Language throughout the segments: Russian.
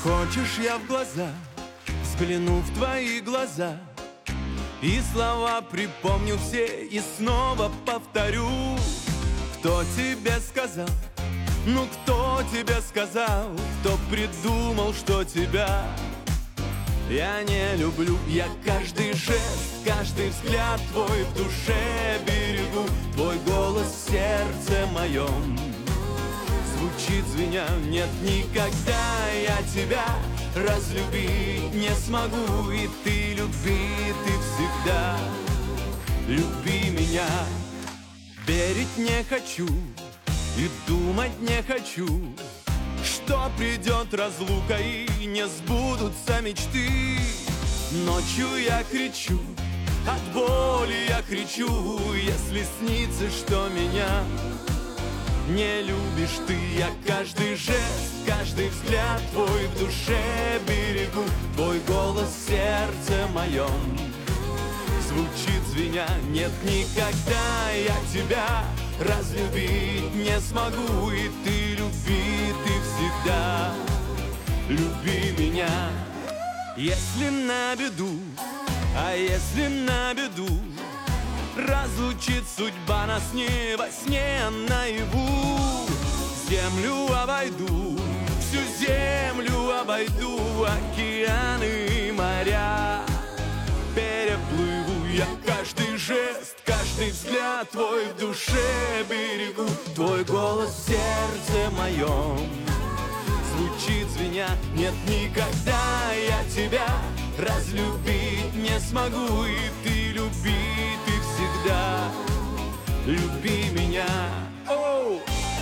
Хочешь, я в глаза взгляну в твои глаза и слова припомню все и снова повторю. Кто тебе сказал, ну кто тебе сказал, кто придумал, что тебя я не люблю? Я каждый жест, каждый взгляд твой в душе берегу. Твой голос в сердце моем звучит звеня. Нет, никогда я тебя разлюбить не смогу. И ты люби, ты всегда люби меня. Верить не хочу и думать не хочу, что придет разлука и не сбудутся мечты. Ночью я кричу, от боли я кричу, если снится, что меня не любишь ты. Я каждый жест, каждый взгляд твой в душе берегу. Твой голос в сердце моем звучит звеня. Нет, никогда я тебя разлюбить не смогу. И ты люби, ты всегда люби меня. Если на беду, а если на беду разлучит судьба нас не во сне, а наяву, землю обойду, всю землю обойду, океаны и моря переплыву. Я каждый жест, каждый взгляд твой в душе берегу. Твой голос в сердце моем звучит звеня. Нет, никогда я тебя разлюбить не смогу. И ты люби, ты всегда люби меня. Оу!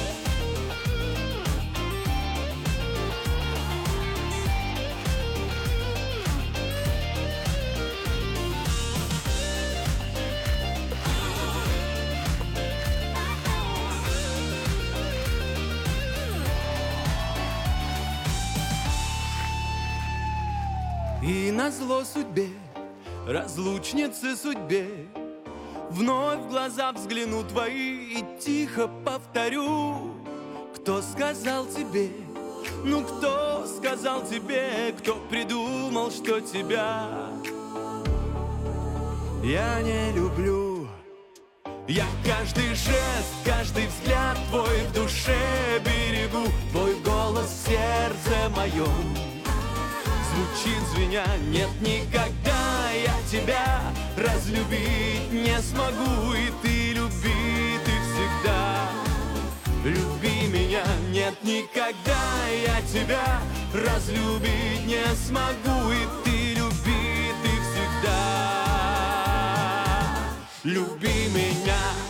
И назло судьбе, разлучнице судьбе, вновь в глаза взгляну твои и тихо повторю. Кто сказал тебе, ну кто сказал тебе, кто придумал, что тебя я не люблю? Я каждый жест, каждый взгляд твой в душе берегу. Твой голос в сердце моем звучит звеня. Нет, никогда я тебя разлюбить не смогу. И ты люби, ты всегда люби меня. Нет, никогда я тебя разлюбить не смогу. И ты люби, ты всегда люби меня.